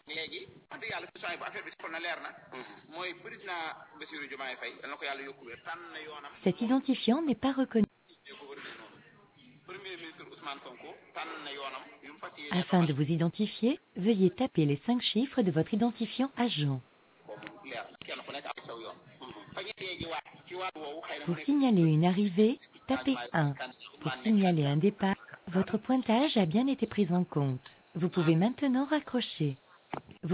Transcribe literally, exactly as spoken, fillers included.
léegi wax dëgg yàlla sooy bu affaire bi xool na leer na mooy président Bassirou Diomaye Faye yal na ko yàlla yokku wér tànn na yoonam. Cet identifiant n'est pas reconnu. Premier ministre Ousmane Sonko tànn na yoonam yu mu fas yéene Afin de vous identifier, veuillez taper les cinq chiffres de votre identifiant agent. leer na kenn ku nekk am saw yoon fa ñu yeegi waat ci waat woowu xëy na Pour signaler une arrivée, tapez un. Pour signaler un départ, votre pointage a bien été pris en compte. Vous pouvez maintenant raccrocher.